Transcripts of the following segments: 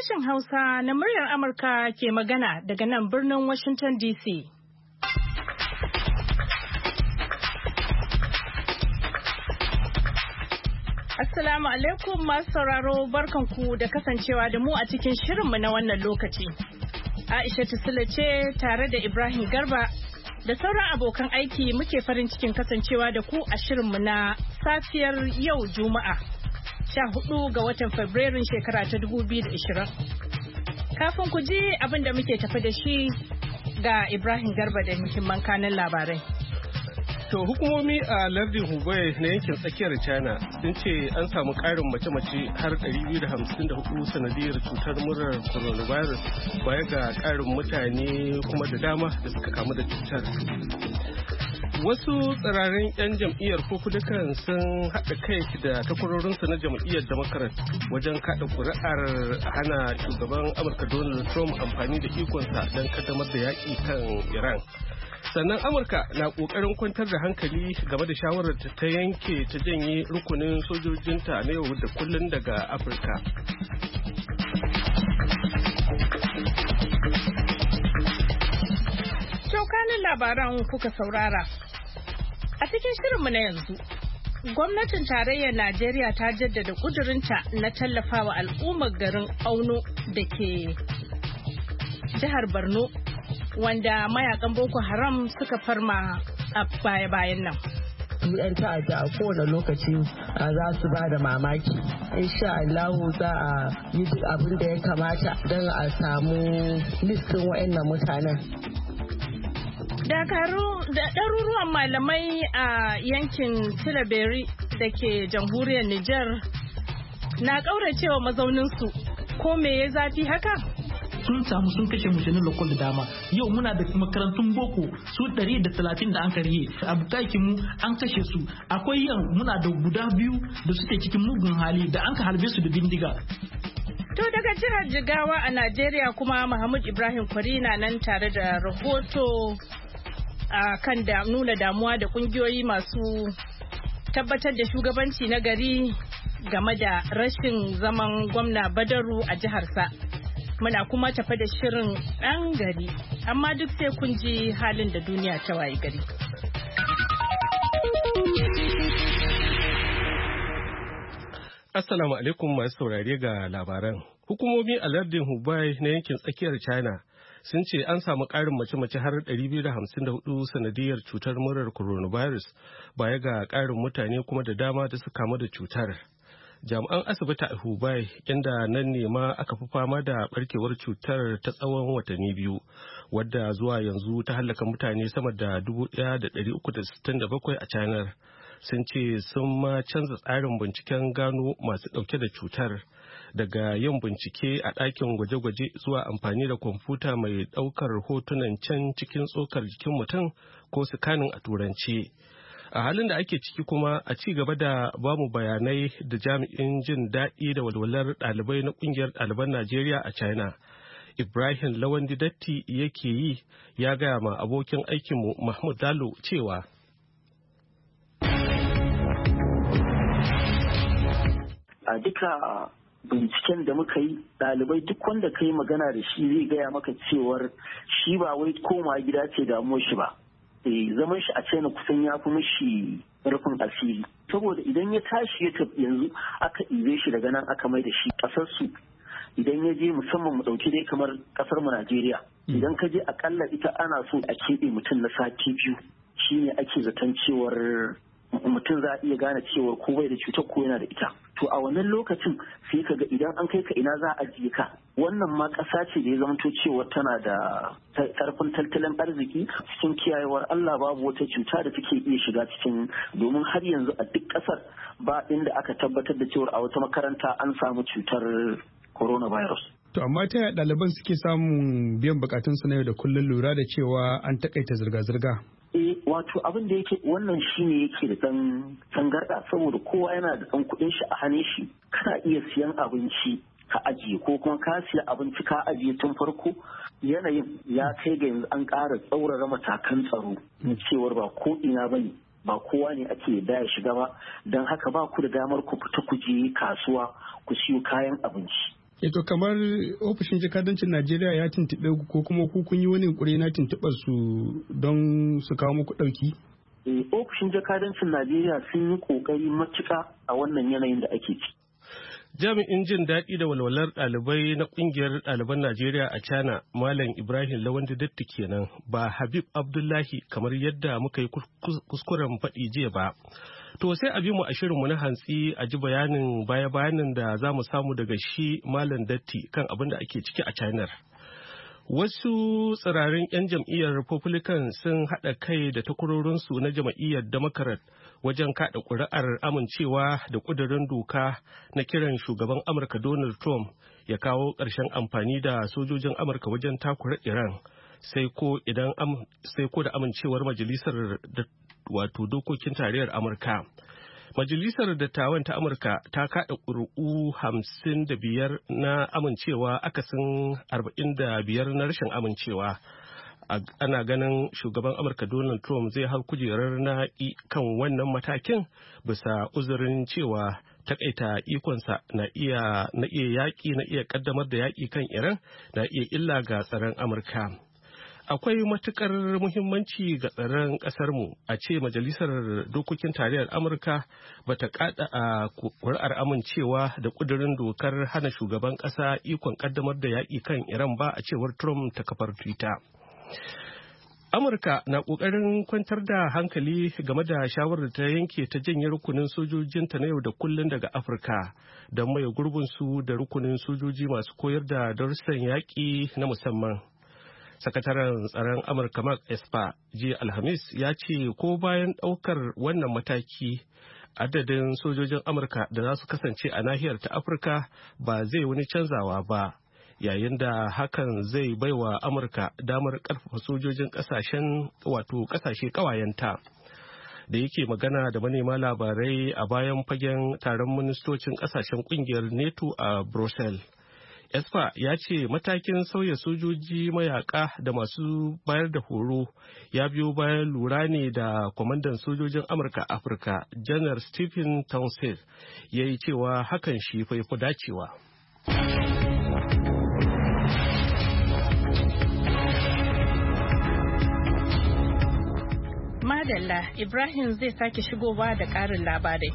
Sashen Hausa na muryar Amurka ke magana daga nan birnin Washington DC. Assalamu alaikum masu sauraro, barkanku da kasancewa da mu a cikin shirinmu na wannan lokaci. Aisha Sule ce tare da Ibrahim Garba da sauran abokan aiki muke farin cikin kasancewa da ku a shirinmu na safiyar yau Juma'a 14 ga watan Fabrairun shekara ta 2020. Kafin ku ji abin da muke tafi da shi ga Ibrahim Garba da muhimman kanan labarai. To hukumomi a lardin Hubei na yankin tsakiyar China sun ce an samu ƙarin mace-mace har 254 sanadiyar cutar murar coronavirus baya ga ƙarin mutane kuma da dama da suka kamu da cutar. Wasu tsirarin 'yan jam'iyyar Republican sun haɗa kai da takwarorinsu na jam'iyyar Democrat wajen kaɗa ƙuri'ar hana shugaban Amurka Donald Trump amfani da ikonsa don ƙaddamar da yaƙi kan Iran. Sannan Amurka na ƙoƙarin kwantar da hankali game da shawarar ta yanke ta janye rukunin sojojinta na yau da kullun daga Afirka. Shokanin labaran kuka saurara. A cikin shirinmu na yanzu, gwamnatin tarayyar Najeriya ta jaddada ƙudurinta na tallafawa al'ummar garin Auno da ke jihar Borno, wanda mayakan Boko Haram suka farma a baya-bayan nan. Yan ta'adda a kowane lokaci za su ba da mamaki. Insha Allah za a yi duk abin da ya kamata don a samu listin wa'annan mutanen. Ɗaruruwan malamai a yankin Tilaberi da ke jamhuriyar Nijar na ƙauracewa mazauninsu. Ko me ya zafi haka? Sun kashe mushanin lokal da dama. Yau muna da makarantun boko su 130 da an karye. Abutaki mu an kashe su. Akwai muna da guda biyu da suke cikin mugun hali da an ka harbe su da bindiga. To daga jihar Jigawa a Najeriya kuma Muhammad Ibrahim Kwari na nan tare da rahoto kan nuna damuwa da kungiyoyi masu tabbatar da shugabanci na gari game da rashin zaman gwamna Badaru a jiharsa. Muna kuma tafa da shirin ɗan gari, amma duk sai kun ji halin da duniya ta waye gari. Assalamu alaikum masu saurare ga labaran. Hukumomi a lardin Hubei na yankin tsakiyar China sun ce an samu ƙarin mace-mace har 254 sanadiyar cutar murar coronavirus baya ga ƙarin mutane kuma da dama da suka kamu da cutar. Jami'an asibiti a Hubei, inda nan ne ma aka fi fama da barkewar cutar ta tsawon watanni biyu, wadda zuwa yanzu ta hallaka mutane sama da 1,367 a China, sun ce sun ma canza tsarin binciken gano masu ɗauke da cutar daga yin bincike a ɗakin gwaje-gwaje zuwa amfani da kwamfuta mai ɗaukar hotunan can cikin tsokar jikin mutum ko sikanin a turanci. A halin da ake ciki kuma a ci gaba da bamu bayanai da jami'in jin daɗi da walwalar ɗalibai na ƙungiyar ɗaliban Najeriya a China, Ibrahim Lawandi Datti yake yi, ya gaya ma abokin aikinmu Mahmud Lalo cewa a duka binciken da muka yi, ɗalibai duk wanda ka yi magana da shi zai gaya maka cewar shi ba wai koma gida ce damuwar shi ba. Zaman shi a China kusan ya fi mishi rufin asiri, saboda idan ya tashi ya tafi yanzu aka ɗibe shi daga nan aka mai da shi ƙasar su. Idan ya je musamman mu ɗauki dai kamar ƙasar mu Najeriya, idan ka je akalla ita ana so a keɓe mutum na sati 2, shine ake zaton cewar mutum za a iya gane cewar ko bai da cutar ko yana da ita. To a wannan lokacin sai ka ga idan an kai ka ina za a je ka. Wannan ma ƙasa ce da ya zamanto cewa tana da ƙarfin tattalin arziki, cikin kiyayewar Allah babu wata cuta da take iya shiga cikin, domin har yanzu a duk ƙasar ba inda aka tabbatar da cewar a wata makaranta an samu cutar coronavirus. To amma ta yaya ɗaliban suke samun biyan bukatunsu na yau da kullum lura da cewa an takaita zirga-zirga? Wato abin da yake wannan shine yake da ɗan tangarɗa, saboda kowa yana da ɗan kuɗin shi a hannun shi. Kana iya siyan abinci ka ajiye ko kuma ka siya abinci ka ajiye tun farko. Yanayin ya kai ga yanzu an ƙara tsaurara matakan tsaro na cewar ba ko ina bane, ba kowa ne ake da ya shiga ba, don haka ba ku da damar ku fita ku je kasuwa ku siyo kayan abinci. To kamar ofishin jakadancin Najeriya ya tuntuɓe ko kuma ku kun yi wani yunkuri na tuntuɓar su don su kawo muku ɗauki? Ofishin jakadancin Najeriya sun yi ƙoƙari matuƙa a wannan yanayin da ake ci. Jami'in jin daɗi da walwalar ɗalibai na ƙungiyar ɗaliban Najeriya a China, Malam Ibrahim Lawandi Datti kenan, ba Habib Abdullahi kamar yadda muka yi kuskuren faɗi jiya ba. To sai a bi mu a shirinmu na hantsi a ji bayanin baya-bayanin da za mu samu daga shi Malam Datti kan abin da ake ciki a China. Wasu tsirarin 'yan jam'iyyar Republican sun haɗa kai da takwarorinsu na jam'iyyar Democrat wajen kaɗa ƙuri'ar amincewa da ƙudurin doka na kiran shugaban Amurka Donald Trump ya kawo ƙarshen amfani da sojojin Amurka wajen takura Iran sai ko da amincewar majalisar wato dokokin tarayyar Amurka. Majalisar Dattawan ta Amurka ta kaɗa ƙuri'u 55 na amincewa akasin 45 na rashin amincewa. Ana ganin shugaban Amurka Donald Trump zai hau kujerar naƙi kan wannan matakin bisa uzurin cewa takaita ikonsa na iya ƙaddamar da yaƙi kan Iran na iya illa ga tsaron Amurka. Akwai matukar muhimmanci ga tsaron ƙasarmu a ce majalisar dokokin tarayyar Amurka ba ta kada a ƙuri'ar amincewa da ƙudurin dokar hana shugaban ƙasa ikon ƙaddamar da yaƙi kan Iran ba a cewar Trump ta kafar Twitter. Amurka na ƙoƙarin kwantar da hankali game da shawarar ta yanke ta janye rukunin sojojinta na yau da kullun daga Afirka don maye gurbinsu da rukunin sojoji masu koyar da darussan yaƙi na musamman. Sakataren tsaron Amurka Mark Esper jiya Alhamis ya ce ko bayan ɗaukar wannan mataki adadin sojojin Amurka da za su kasance a nahiyar ta Afirka ba zai wani canzawa ba, yayin da hakan zai baiwa Amurka damar ƙarfafa sojojin ƙasashe ƙawayenta. Da yake magana da manema labarai a bayan fagen taron ministocin ƙasashen ƙungiyar NATO a Brussels. Esper ya ce matakin sauya sojoji mayaka da masu bayar da horo ya biyo bayan lura ne da kwamandan sojojin Amurka Afirka Janar Stephen Townsend ya yi cewa hakan shi fa yafi dacewa. Madalla Ibrahim zai sake shigowa da ƙarin labarai.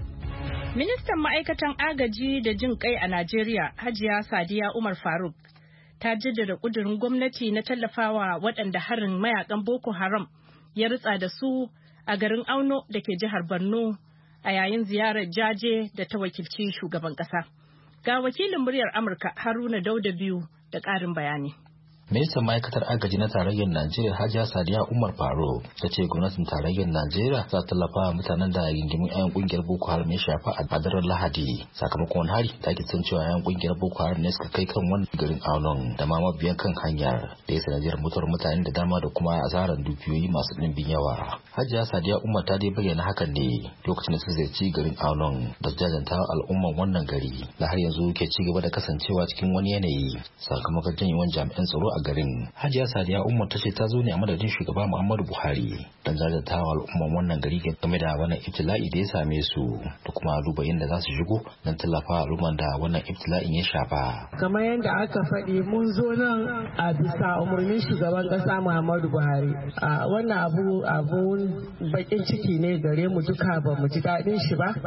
Ministan ma'aikatan agaji da jin kai a Najeriya, Hajiya Sadiya Umar Faruk, ta jaddada ƙudurin gwamnati na tallafawa waɗanda harin mayakan Boko Haram ya ritsa da su a garin Auno da ke jihar Borno a yayin ziyarar jaje da ta wakilci shugaban ƙasa. Ga wakilin muryar Amurka Haruna Dauda biyu da ƙarin bayani. Ministan ma'aikatar agaji na tarayyar Najeriya Hajiya Sadiya Umar Faro ta ce gwamnatin tarayyar Najeriya za ta tallafa mutanen da gingimin 'yan kungiyar Boko Haram ya shafa a daren Lahadi sakamakon wani hari da ake san cewa 'yan kungiyar Boko Haram ne suka kai kan wani garin Aunon da ma mabiyan kan hanyar da ya sanadiyar mutuwar mutane da dama da kuma asarar dukiyoyi masu ɗimbin yawa. Hajiya Sadiya Umar ta dai bayyana hakan ne lokacin da su ziyarci garin Aunon da jajanta al'umman wannan gari da har yanzu ke ci gaba da kasancewa cikin wani yanayi sakamakon janyewan jami'an tsaro a garin. Hajiya Sadiya Umar ta ce ta zo ne a madadin shugaba Muhammadu Buhari don jajantawa al'umman wannan gari game da wannan ibtila'i da ya same su da kuma duba inda za su shigo don tallafa al'umman da wannan ibtila'in ya shafa. Kamar yadda aka faɗi mun zo nan a bisa umarnin shugaban ƙasa Muhammadu Buhari. Wannan abun bakin ciki ne gare mu duka ba mu ji daɗin shi ba.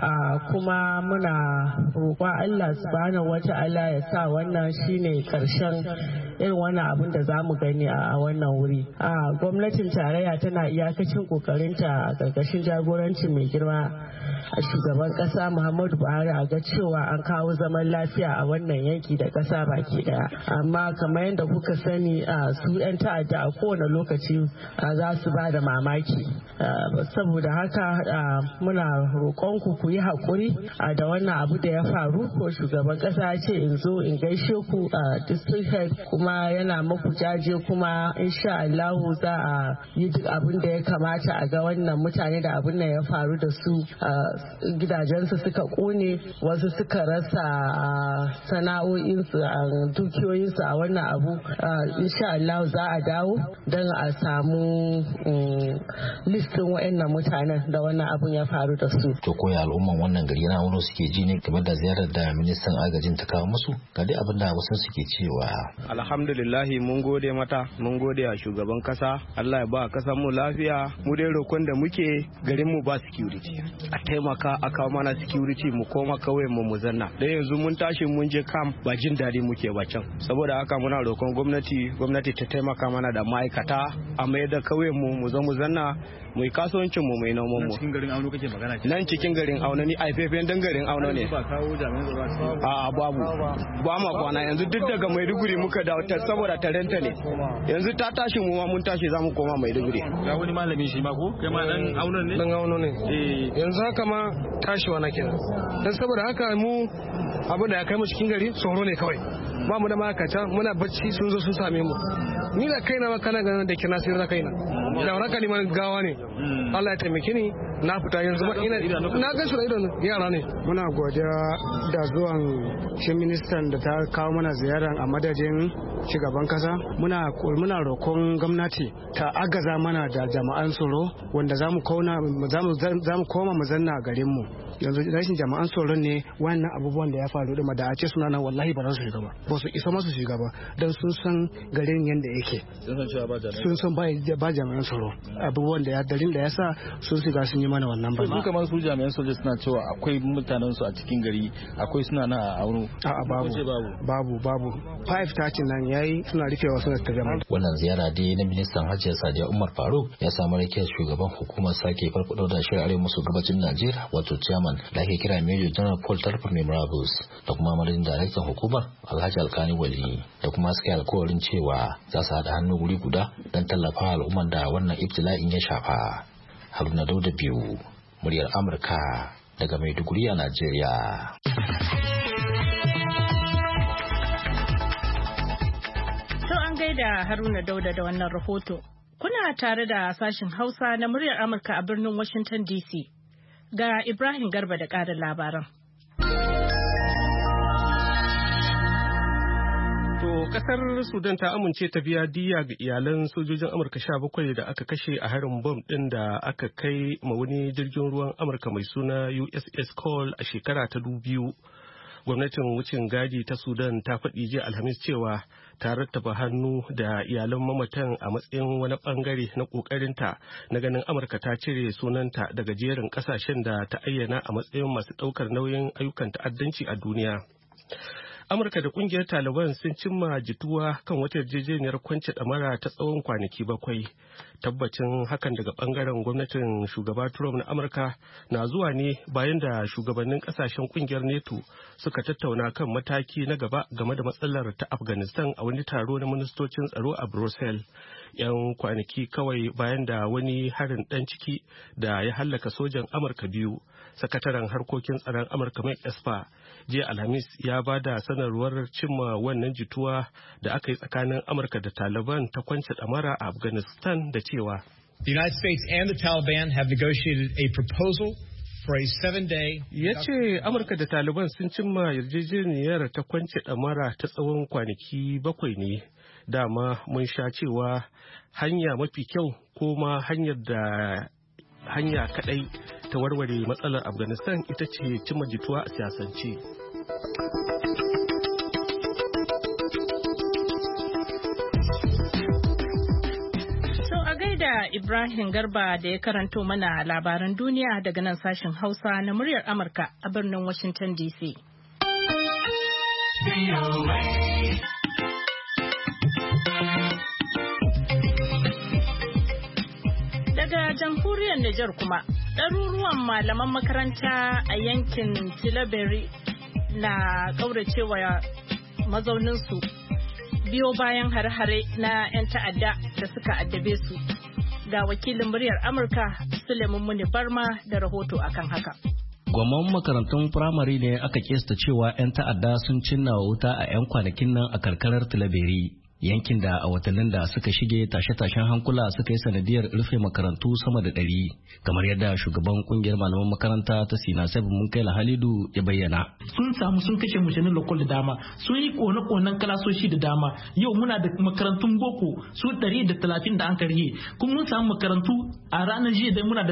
Kuma muna roƙon Allah subhanahu wata'ala ya sa wannan shine ƙarshen irin wannan abin da za mu gani a wannan wuri. Gwamnatin tarayya tana iyakacin kokarinta a ƙarƙashin jagorancin mai girma a shugaban ƙasa Muhammadu Buhari a ga cewa an kawo zaman lafiya a wannan yanki da ƙasa baki daya. Amma kamar yadda kuka sani su 'yan ta'adda a kowane lokaci za su ba da mamaki. Saboda haka muna roƙonku ku yi haƙuri da wannan abu da ya faru ko shugaban ƙasa ya ce in zo in gaishe ku district head kuma kuma yana muku jaje kuma insha Allahu za a yi duk abin da ya kamata a ga wannan mutane da abin da ya faru da su gidajensu suka kone, wasu suka rasa sana'o'insu dukiyoyinsu a wannan abu. Insha Allahu za a dawo don a samu listin wa'annan mutanen da wannan abun ya faru da su. To koya al'umman wannan gari na wani suke ji ne game da ziyarar da ministan agajin ta kawo musu? Ga dai abin da wasu suke cewa. Alhamdulillahi mun gode mata, mun gode a shugaban kasa. Allah ya ba kasar mu lafiya. Mu dai roƙon da muke garin mu ba security. A taimaka a kawo mana security mu koma kauyen mu zanna. Da yanzu mun tashi mun je camp ba jin daɗi muke ba can. Saboda haka muna roƙon gwamnati ta taimaka mana da ma'aikata a mai da kauyen mu zo mu zanna mu yi kasuwancin mu mai noman mu. Cikin garin Auno kake magana? Nan cikin garin Auno ni aifafen dan garin Auno ne. Ba kawo jami'an tsaro a babu. Ba ma kwana yanzu duk daga Maiduguri muka dawo saboda tarenta ne. Yanzu ta tashi mu ma mun tashi zamu koma Maiduguri. Ga wani malami shi ma ko? Kai ma dan Auno ne? Dan Auno ne. Yanzu haka ma tashi wa nake. Dan saboda haka mu abin da ya kai mu cikin gari tsoro ne kawai. Ba mu da ma'aikata muna bacci sun zo sun same mu. Ni da kaina ma kana ganin da kina sai da kaina. Da waraka ni ma gawa ne. Allah ya taimake ni na fita yanzu ba ina na ga su da idon yara ne. Muna godiya da zuwan shi ministan da ta kawo mana ziyaran a madadin shugaban kasa. Muna roƙon gwamnati ta agaza mana da jama'an tsaro wanda zamu koma mu zanna a garin mu. Yanzu rashin jama'an tsaron ne wannan abubuwan da ya faru da a ce suna nan wallahi ba za su shiga ba. Ba su isa masu shiga ba don sun san garin yadda yake. Sun san ba jami'an tsaro. Abubuwan da dalilin da ya sa sun shiga sun yi mana wannan ba. Su kamar su jami'an soja suna cewa akwai mutanen su a cikin gari, akwai suna nan a Auno. A'a babu 5:30 nan yayi suna rufewa suna tafiya. Wannan ziyara dai na ministan Hajiya Sadiya Umar Faruk ya samu rakiyar shugaban hukumar sake farfado da shirin arewa maso gabacin Najeriya wato chairman da ake kira Major General Paul Tarfa Memorabus da kuma madadin daraktan hukumar Alhaji Alkani Wali da kuma suka yi alkawarin cewa za su haɗa hannu guri guda don tallafa al'umman da wannan ibtila'in ya shafa. Haruna Dauda biyu, muryar Amurka daga Maiduguri a Najeriya. To an gaida Haruna Dauda da wannan rahoto. Kuna tare da sashin Hausa na muryar Amurka a birnin Washington DC. Ga Ibrahim Garba da ƙarin labaran. Kasar Sudan ta amince ta biya diyya ga iyalan sojojin Amurka 17 da aka kashe a harin bom ɗin da aka kai ma wani jirgin ruwan Amurka mai suna USS Cole a shekara ta 2000. Gwamnatin wucin gadi ta Sudan ta faɗi jiya Alhamis cewa ta rattaba hannu da iyalan mamatan a matsayin wani bangare na ƙoƙarinta na ganin Amurka ta cire sunanta daga jerin ƙasashen da ta ayyana a matsayin masu ɗaukar nauyin ayyukan ta'addanci a duniya. Amurka da kungiyar Taliban sun cimma jituwa kan wata yarjejeniyar kwance ɗamara ta tsawon kwanaki 7. Tabbacin hakan daga bangaren gwamnatin shugaba Trump na Amurka na zuwa ne bayan da shugabannin kasashen kungiyar NATO suka tattauna kan mataki na gaba game da matsalar ta Afghanistan a wani taro na ministocin tsaro a Brussels. 'Yan kwanaki kawai bayan da wani harin ɗan ciki da ya hallaka sojan Amurka 2, sakataren harkokin tsaron Amurka Mike Esper jiya Alhamis ya ba da sanarwar cimma wannan jituwa da aka yi tsakanin Amurka da Taliban ta kwance ɗamara a Afghanistan da cewa The United States and the Taliban have negotiated a proposal for a 7-day. Ya ce Amurka da Taliban sun cimma yarjejeniyar ta kwance ɗamara ta tsawon kwanaki 7 ne. Dama mun sha cewa hanya mafi kyau ko ma hanya kadai ta warware matsalar Afghanistan ita ce cimma jituwa a siyasance. Da Ibrahim Garba da ya karanto mana labaran duniya daga nan sashen Hausa na muryar Amurka a birnin Washington DC. Daga jamhuriyar Nijar kuma, ɗaruruwan malaman makaranta a yankin Tilaberi na ƙauracewa mazauninsu biyo bayan hare-hare na 'yan ta'adda da suka addabe su. Ga wakilin muryar Amurka Suleiman Muni Barma da rahoto akan haka. Gwamman makarantun firamare ne aka kesta cewa 'yan ta'adda sun cinna wuta a 'yan kwanakin nan a karkarar Tilaberi. yankin da a watannin da suka shige tashe-tashen hankula suka yi sanadiyar rufe makarantu sama da 100 kamar yadda shugaban kungiyar malaman makaranta ta Sinasef Munkaila Halidu ya bayyana. Sun kashe mushanin lokal da dama, sun yi kone-konen kalasoshi da dama. Yau muna da makarantun boko su 130 da an karye, kuma mun samu makarantu a ranar jiya da muna da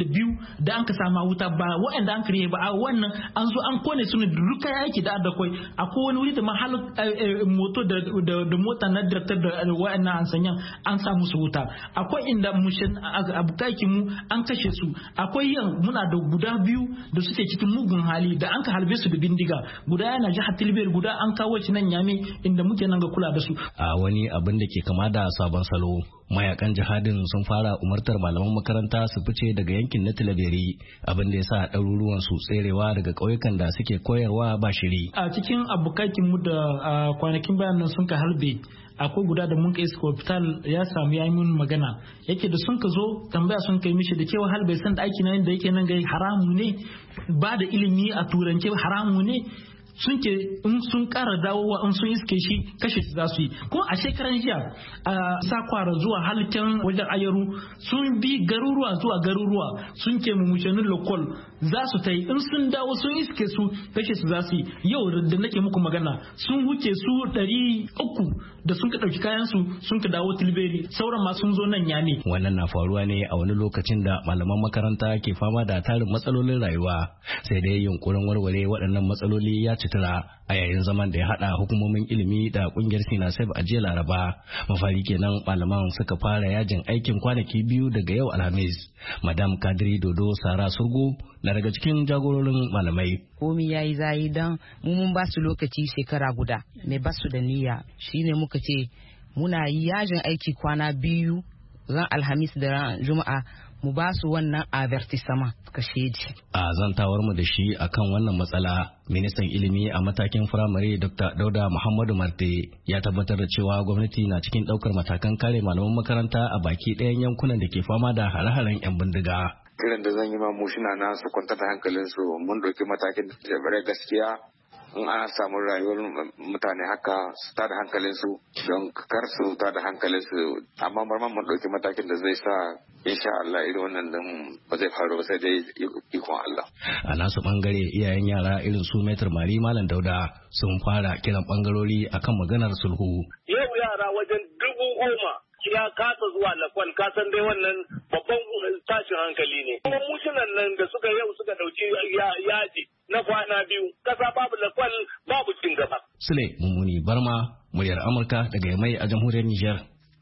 32 da an ka sama wuta ba waɗanda an karye ba, a wannan an zo an kone su ne da duka yaki da akwai wani wuri da mahal moto da mota na director da waɗannan an sanyan an samu su wuta. Akwai inda mushin abukaki mu an kashe su, akwai yan muna da guda biyu da suke cikin mugun hali da an ka halbe su da bindiga, guda yana jihar Tilbiyar, guda an kawo shi nan Yame inda muke nan ga kula da su. A wani abin da ke kama da sabon salo, mayakan jihadin sun fara umartar malaman makaranta su fice daga yankin na Tilaberi, abin da ya sa ɗaruruwan su tserewa daga ƙauyukan da suke koyarwa ba shiri. A cikin abokakin mu da kwanakin bayan nan sun ka halbe, akwai guda da mun kai hospital ya samu ya yi mun magana, yake da sun ka zo tambaya sun kai mishi da cewa halbe san da aiki nan da yake nan gai haramu ne, ba da ilimi a turance haramu ne. Sun ce in sun kara dawowa in sun iske shi kashe su za su yi. Kuma a shekaran jiya a Sakwara zuwa halittar wajen Ayaru sun bi garuruwa zuwa garuruwa sun ce mu mushanin lokal za su ta yi, in sun dawo sun iske su kashe su za su yi. Yau da nake muku magana sun wuce su 300 da sun ka ɗauki kayan su sun ka dawo Tilberi, sauran ma sun zo nan Yame. Wannan na faruwa ne a wani lokacin da malaman makaranta ke fama da tarin matsalolin rayuwa, sai dai yunkurin warware waɗannan matsaloli ya citira a yayin zaman da ya haɗa hukumomin ilimi da ƙungiyar Sinasef a jiya Laraba. Mafari kenan malaman suka fara yajin aikin kwanaki 2 daga yau Alhamis. Madam Kadiri Dodo Sara Surgu na daga cikin jagororin malamai. Komi ya yi zayi don mun ba su lokaci shekara guda, mai ba su da niyya, shine muka ce muna yi yajin aiki kwana 2 ran Alhamis da ran Juma'a, mu ba su wannan avertisama kasheji. A zantawar mu da shi akan wannan matsala, ministan ilimi a matakin firamare Dr. Dauda Muhammadu Marte ya tabbatar da cewa gwamnati na cikin daukar matakan kare malaman makaranta a baki ɗayan yankunan da ke fama da hare-haren 'yan bindiga. Kiran da zan yi ma mushina na su kwantar da hankalinsu, mun ɗauki matakin da bare gaskiya in ana samun rayuwar mutane haka su tada hankalinsu don kar su tada hankalinsu, amma marman mun ɗauki matakin da zai sa insha Allah irin wannan din ba zai faru ba sai dai ikon Allah. A nasu bangare iyayen yara irin su Maitar Mari Malam Dauda sun fara kiran bangarori akan maganar sulhu. Yau yara wajen 10,000 ya kasa zuwa lakwal, kasan dai wannan babban tashin hankali ne. Kuma mushinan nan da suka dauki yaji na kwana 2, kasa babu lakwal babu cin gaba. Sule Mummuni Barma, muryar Amurka daga Yamai a jamhuriyar Nijar.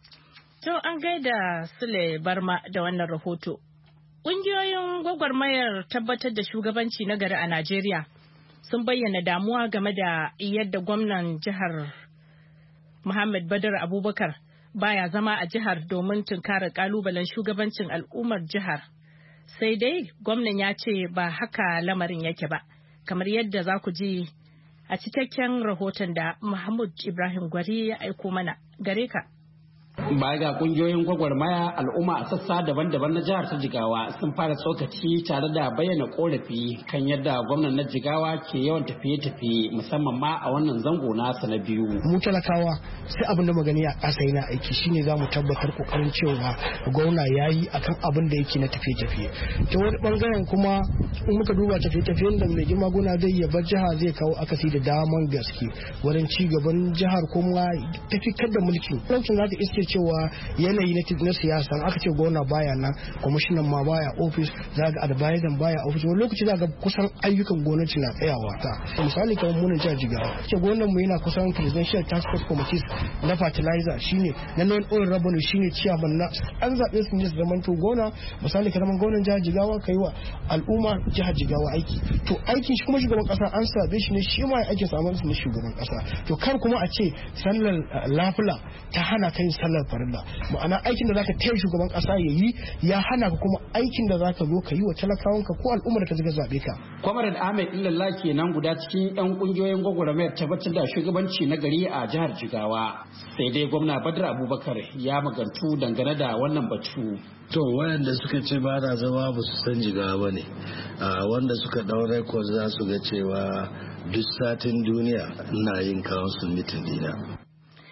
To an gaida Sule Barma da wannan rahoto. Ƙungiyoyin gwagwarmayar tabbatar da shugabanci na gari a Najeriya sun bayyana damuwa game da yadda gwamnan jihar Muhammad Badar Abubakar baya zama a jihar domin tunkarar kalubalen shugabancin al'ummar jihar. Sai dai gwamnan ya ce ba haka lamarin yake ba, kamar yadda za ku ji a cikakken rahoton da Mahmud Ibrahim Gwari ya aiko mana. Gare ka. Baya ga kungiyoyin gwagwarmaya, al'umma a sassa daban-daban na jihar ta Jigawa sun fara tsokaci tare da bayyana korafi kan yadda gwamnan na Jigawa ke yawan tafiye-tafiye musamman ma a wannan zango nasa na biyu. Mu talakawa sai abin da magani a ƙasa yana aiki shine za mu tabbatar kokarin cewa gwamna ya yi akan abin da yake na tafiye-tafiye. Ta wani bangaren kuma in muka duba tafiye-tafiyen da mai girma gona zai iya bar jiha zai kawo akasi da daman gaske wurin ci gaban jihar kuma tafikar da mulki. Lokacin za ta iske cewa yanayi na siyasa aka ce gwamna baya nan, kwamishinan ma baya ofis, za ga advisor baya ofis, wani lokaci za ga kusan ayyukan gwamnati na tsayawa ta. Misali kamar munin jihar Jigawa, ce gwamnan mu yana kusan presidential task force committees na fertilizer shine na non oil revenue shine chairman na an zaɓe su ne su zaman to gona. Misali kamar gwamnan jihar Jigawa kai wa al'umma jihar Jigawa aiki, to aikin shi kuma shugaban kasa an sabe shi ne shi ma ake samun su ne shugaban kasa. To kar kuma a ce sallar lafula ta hana kai sallar farilla, ma'ana aikin da zaka taya shugaban kasa ya yi ya hana ka kuma aikin da zaka zo ka yi wa talakawanka ko al'ummar da ka zaɓe ka. Comrade Ahmed Illallah kenan guda cikin 'yan kungiyoyin gwagwarmayar tabbatar da shugabanci na gari a jihar Jigawa. Sai dai gwamna Badar Abubakar ya magantu dangane da wannan batu. To wayanda suka ce ba na zama ba su san Jigawa ba ne, wanda suka ɗau rekod za su ga cewa duk satin duniya ina yin council meeting dina.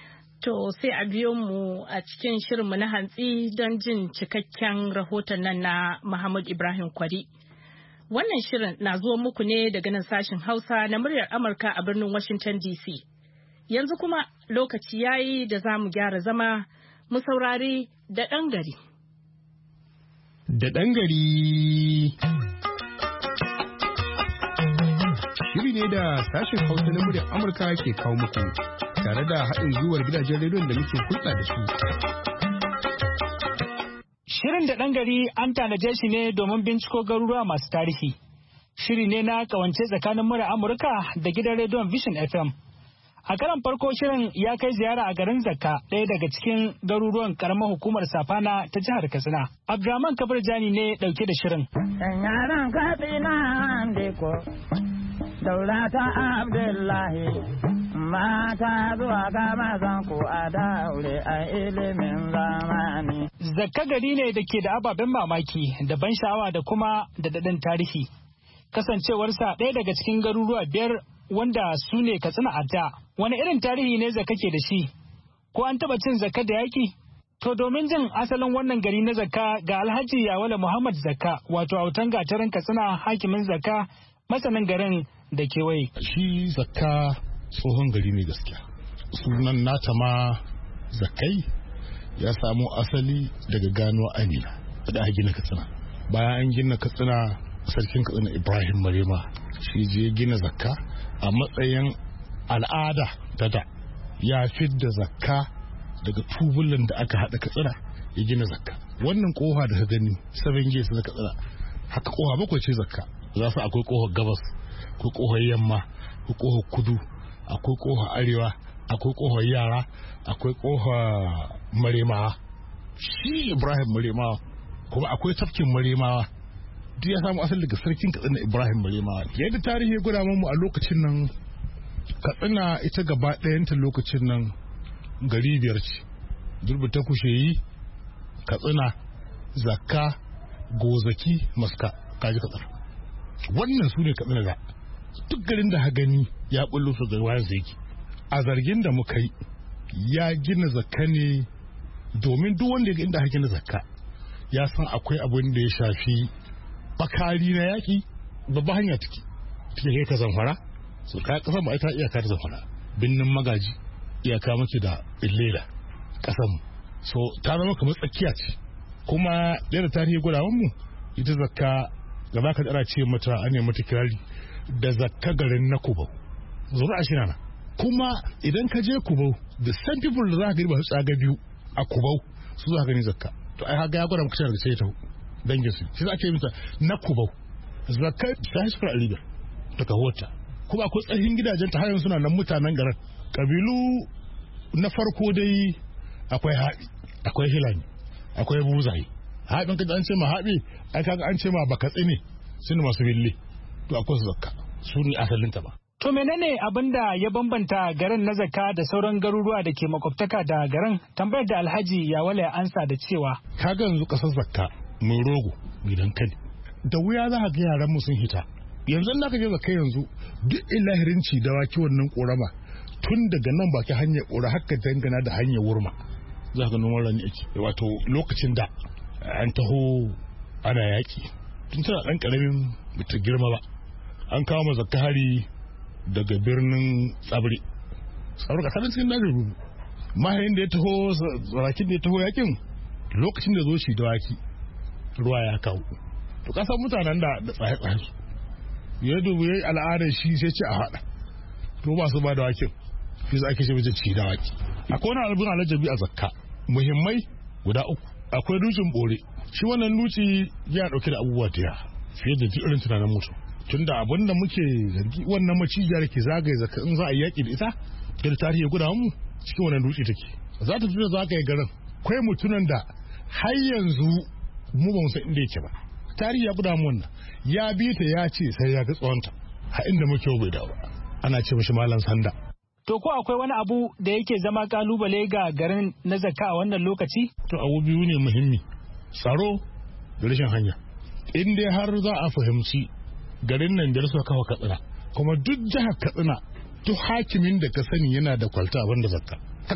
To sai a biyo mu a cikin shirinmu na hantsi don jin cikakken rahoton nan na Muhammad Ibrahim Kwari. Wannan shirin na zuwa muku ne daga nan sashen Hausa na muryar Amurka a birnin Washington DC. Yanzu kuma lokaci yayi da za mu gyara zama mu saurari da ɗan gari. Da ɗan gari. Shiri ne da sashen Hausa na muryar Amurka ke kawo muku tare da haɗin gwiwar gidajen rediyon da muke hulɗa da su. Shirin da ɗan gari an tanaje shi ne domin binciko garuruwa masu tarihi. Shiri ne na kawance tsakanin muryar Amurka da gidan rediyon Vision FM. A karan farko shirin ya kai ziyara a garin Zakka, ɗaya daga cikin garuruwan karamar hukumar Safana ta jihar Katsina. Abdurrahman Kabir Jani ne ɗauke da shirin. Yaran Katsina Ndeko, Daulata Abdullahi, mata zuwa ga mazan ku a daure a ilimin zamani. Zakka gari ne da ke da ababen mamaki da ban sha'awa da kuma da daɗin tarihi. Kasancewarsa ɗaya daga cikin garuruwa biyar wanda su ne Katsina a da. Wani irin tarihi ne Zakka ke da shi? Ko an taɓa cin Zakka da yaƙi? To domin jin asalin wannan gari na Zakka ga Alhaji Yawale Muhammad Zakka, wato autan gatarin Katsina hakimin Zakka, masanin garin da kewaye. Shi Zakka tsohon gari ne gaskiya. Sunan nata ma Zakkai ya samo asali daga gano Amina da aka gina Katsina. Bayan an gina Katsina, sarkin Katsina Ibrahim Marema shi je gina Zakka a matsayin al'ada ta da. Ya fidda Zakka daga tubulan da aka haɗa Katsina ya gina Zakka. Wannan koha da ka gani 7 gates na Katsina, haka koha bakwai ce Zakka. Za su akwai kohar gabas, akwai kohar yamma, akwai kohar kudu, akwai kohar arewa, akwai kohar yara, akwai kohar Maremawa. Shi Ibrahim Maremawa kuma akwai tafkin Maremawa. Duk ya samu asali daga sarkin Katsina Ibrahim Maremawa. Yadda tarihi ya gwada mu a lokacin nan, Katsina ita gaba ɗayanta lokacin nan gari biyar ce. Durbi ta Kusheyi, Katsina, Zakka, Gozaki, Maska, kaji Katsina. Wannan su ne Katsina da duk garin da ha gani ya bullo su da wayar zaki. A zargin da muka yi, ya gina Zakka ne domin duk wanda ya ga inda ha gina Zakka ya san akwai abin da ya shafi bakari na yaki. Babba hanya take kai ka Zamfara, so ka kasar mu ita iyaka ta Zamfara, binnin Magaji iyaka muke da Illela kasar mu, so ta zama kamar tsakiya ce. Kuma da tarihi gudawan mu ita Zakka da baka da ce mata an yi mata kirari da Zakka garin na Kubau, zuwa shi na. Kuma idan ka je Kubau, the same people da za ka gani ba su tsaga biyu a Kubau su za ka gani Zakka. To ai haka ya gwada muka da sai ta dangin su shi za ka yi mata na Kubau. Zakka ta haifar a Libya daga Hota. Kuma akwai tsahin gidajen ta hayan suna nan mutanen garin. Kabilu na farko dai akwai Haɓi, akwai Hilani, akwai Buzaye. Haɓin kaji an ce ma Haɓi, ai kaga an ce ma Bakatsine, suna masu bille. To akwai su Zakka, su ne asalinta ba. To menene abin da ya bambanta garin na Zakka da sauran garuruwa da ke makwabtaka da garin? Tambayar da Alhaji Yawale ya ansa da cewa kaga yanzu kasar Zakka mai rogo gidan kani. Da wuya za ka ga yaran mu sun hita. Yanzu in ka je Zakka yanzu duk ilahirinci da waki wannan korama tun daga nan baki hanyar kora haka dangana da hanyar wurma. Za ka noman rani ake. Wato lokacin da an taho ana yaki. Tun tana dan karamin bata girma ba. An kawo ma Zakka hari daga birnin Tsabri. Tsabri ka sanin cikin dajin rubu. Mahayin da ya taho, zarakin da ya taho yakin lokacin da zo shi da waki ruwa ya kawo. To kasan mutanen da tsaye-tsaye su. Ya dubu ya al'adar shi sai ce a haɗa. To ba su ba da wakin. Shi za ake ce wajen ci da waki. Akwai wani albin alajabi a Zakka. Muhimmai guda 3. Akwai dutsen bore. Shi wannan dutse ya ɗauke da abubuwa da yawa fiye da irin tunanin mutum. Tunda abin da muke zargi wannan macijiyar ke zagaye Zakka in za a yi yaƙi da ita, da tarihi ya guda mu cikin wannan dutse take. Za ta fito zagaye garin. Akwai mutunan da har yanzu mu ba mu san inda yake ba. Tarihi ya guda mu wannan. Ya bi ta ya ce sai ya ga tsawonta. Ha inda muke bai dawo. Ana ce mishi Malam Sanda. To ko akwai wani abu da yake zama kalubale ga garin na Zakka a wannan lokaci? To abu biyu ne muhimmi. Tsaro da rashin hanya. In dai har za a fahimci garin nan da suka kawo Katsina, kuma duk jihar Katsina duk hakimin da ka sani yana da kwalta abin da Zakka. Kakaf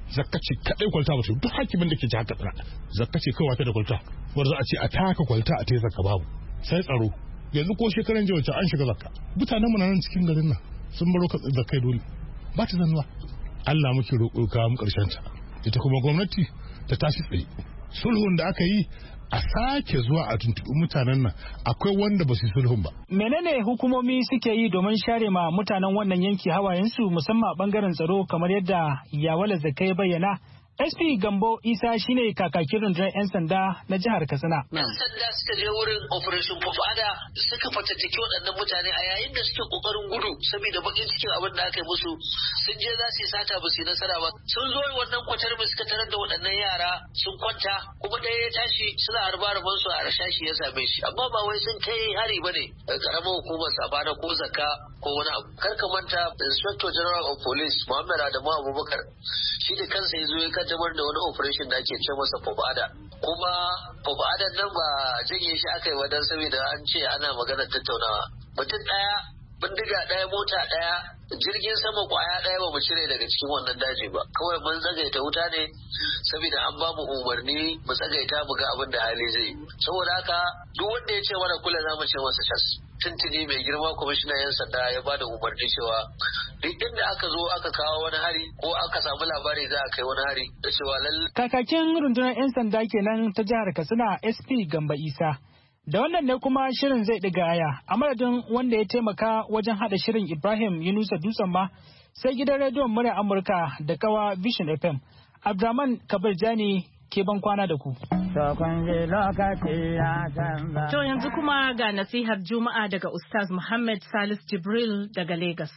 zakka ce kadai kwalta ba duk hakimin da ke jihar Katsina zakka ce kawai ta da kwalta wanda za a ce a taka kwalta a tai zakka babu sai tsaro yanzu ko shekaran jiya wacce an shiga zakka mutanen mu nan cikin garin nan sun baro zakkai dole ba ta zannuwa Allah muke roƙo ka mu karshen ta ita kuma gwamnati ta tashi tsaye sulhun da aka yi a sake zuwa a tuntuɓi mutanen nan akwai wanda ba su yi sulhun ba. Menene hukumomi suke yi domin share ma mutanen wannan yanki hawayensu musamman a bangaren tsaro kamar yadda Yawala Zakai bayyana? SP Gambo Isa shine kakakin rundunar 'yan sanda na jihar Katsina. 'Yan sanda suka je wurin Operation Fufada suka fatattaki waɗannan mutane a yayin da suke kokarin gudu saboda bakin cikin abin da aka yi musu. Sun je za su yi sata ba su yi nasara ba. Sun zo wannan kwatar mai suka tarar da waɗannan yara sun kwanta kuma ɗaya ya tashi suna harba su a rashashi ya same shi. Amma ba wai sun kai hari ba ne karamar hukumar Sabana ko Zakka ko wani abu. Kar ka manta Inspector General of Police Muhammad Adamu Abubakar shi da kansa ya zo ya kaddamar da wani operation da ake ce masa Fubada. Kuma Fubada nan ba janye shi aka yi wa dan saboda an ce ana maganar tattaunawa. Mutum ɗaya, bindiga ɗaya, mota ɗaya, jirgin sama kwaya ɗaya ba mu cire daga cikin wannan daji ba. Kawai mun tsagaita wuta ne saboda an ba mu umarni mu tsagaita mu ga abin da hali zai. Saboda haka duk wanda ya ce mana kula za mu ce masa cas. Tuntuni mai girma kwamishinan 'yan sanda ya bada umarni cewa duk inda aka zo aka kawo wani hari ko aka samu labari za a kai wani hari da cewa lalle. Kakakin rundunar 'yan sanda kenan ta jihar Katsina SP Gamba Isa. Da wannan ne kuma shirin zai ɗiga aya a madadin wanda ya taimaka wajen haɗa shirin Ibrahim Yunusa Dutsen ma sai gidan rediyon murya Amurka da kawa Vision FM. Abdurrahman Kabir Jani ke ban kwana da ku. To yanzu kuma ga nasihar Juma'a daga Ustaz Muhammad Salis Jibril daga Lagos.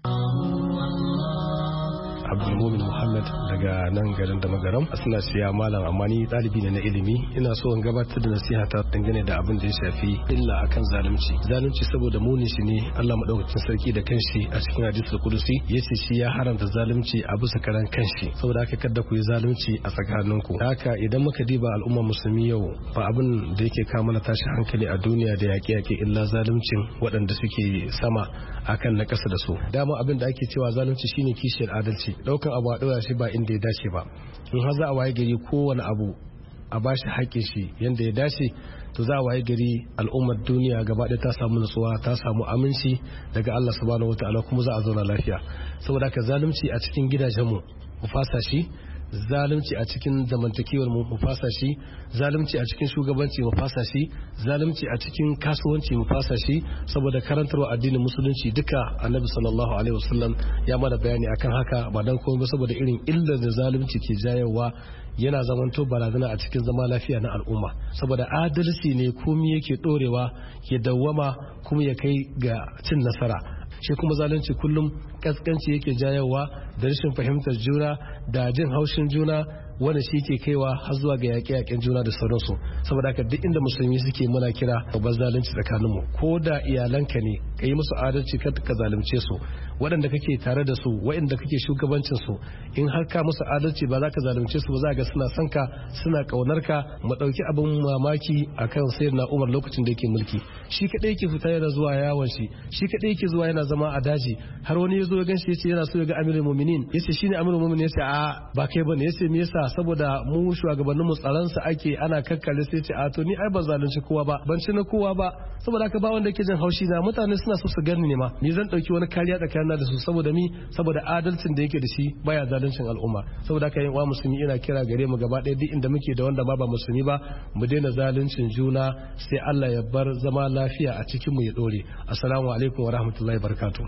Abdulmumin Muhammad daga nan garin da magaram suna siya malam amma ni ɗalibi ne na ilimi ina so in gabatar da nasiha ta dangane da abin da ya shafi illa akan zalunci saboda muni shi ne Allah madaukakin sarki da kanshi a cikin hadisul qudusi yace shi ya haramta zalunci a bisa karan kanshi saboda haka kada ku yi zalunci a tsakaninku haka idan muka diba al'ummar musulmi yau ba abin da yake kawo mana tashi hankali a duniya da yaƙe illa zaluncin waɗanda suke sama akan na ƙasa da su dama abin da ake cewa zalunci shine kishiyar adalci daukan abu a ɗora shi ba inda ya dace ba in har za a waye gari kowane abu a bashi haƙƙin shi yanda ya dace to za a waye gari al'ummar duniya gaba ɗaya ta samu nutsuwa ta samu aminci daga Allah subhanahu wataala kuma za a zauna lafiya saboda haka zalunci a cikin gidajenmu mu fasa shi zalunci a cikin zamantakewar mu fasa shi zalunci a cikin shugabanci mu fasa shi zalunci a cikin kasuwanci mu fasa shi saboda karantarwa addinin musulunci duka annabi sallallahu alaihi wasallam ya mana bayani akan haka ba dan komai ba saboda irin illar da zalunci ke jayowa yana zamanto barazana a cikin zama lafiya na al'umma saboda adalci ne komai yake dorewa ya dawwama kuma ya kai ga cin nasara shi kuma zalunci kullum kaskanci yake jayowa da rashin fahimtar juna da jin haushin juna wanda shi ke kaiwa har zuwa ga yaƙe-yaƙen juna da sauransu saboda haka duk inda musulmi suke muna kira babban zalunci tsakaninmu ko da iyalanka ne ka yi musu adalci kada ka zalunce su waɗanda kake tare da su waɗanda kake shugabancin su in har ka musu adalci ba za ka zalunce su ba za ga suna son ka suna ƙaunar ka mu ɗauki abin mamaki akan sayyidina Umar lokacin da yake mulki shi kaɗai yake fita yana zuwa yawon shi kaɗai yake zuwa yana zama a daji har wani ya zo ya ganshi yace yana so ya ga amirul mu'minin yace shine amirul mu'minin yace a ba kai bane yace me yasa saboda mu shugabannin mu tsaron sa ake ana kakkare sai ce a to ni ai ban zalunci kowa ba ban ci na kowa ba saboda haka ba wanda yake jin haushi na mutane suna so su gani ne ma ni zan dauki wani kariya tsakanin da su saboda saboda adalcin da yake da shi baya zaluncin al'umma saboda haka yan uwa musulmi ina kira gare mu gaba ɗaya duk inda muke da wanda ba musulmi ba mu daina zaluncin juna sai Allah ya bar zama lafiya a cikin mu ya dore assalamu alaikum wa rahmatullahi wa barakatuh.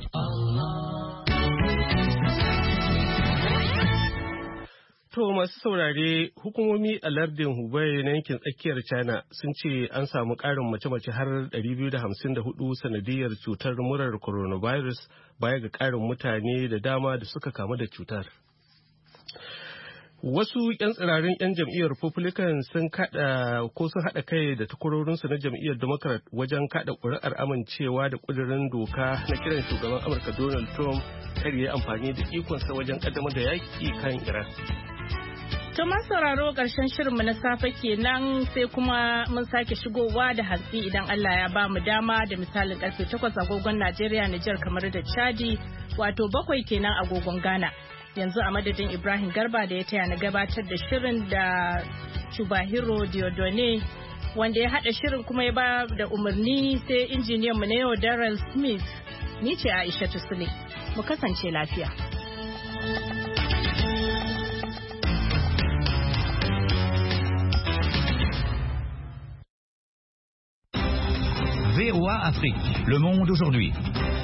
To masu saurare hukumomi a lardin Hubei na yankin tsakiyar China sun ce an samu ƙarin mace-mace har 254 sanadiyar cutar murar coronavirus baya ga ƙarin mutane da dama da suka kamu da cutar. Wasu 'yan tsirarin 'yan jam'iyyar Republican sun haɗa kai da takwarorinsu na jam'iyyar Democrat wajen kaɗa ƙuri'ar amincewa da ƙudurin doka na kiran shugaban Amurka Donald Trump kar ya amfani da ikonsa wajen ƙaddamar da yaƙi kan Iran. To sauraro ƙarshen shirinmu na safe kenan sai kuma mun sake shigowa da hantsi idan Allah ya ba mu dama da misalin karfe 8 agogon Najeriya, Nijar kamar da Chadi wato 7 kenan agogon Ghana. Yanzu a madadin Ibrahim Garba da ya taya na gabatar da shirin da Chubahiro Diodone wanda ya haɗa shirin kuma ya ba da umarni sai injiniyan mu na yau Darrell Smith. Ni ce Aisha Tusule. Mu kasance lafiya. VOA Afrique, le monde aujourd'hui.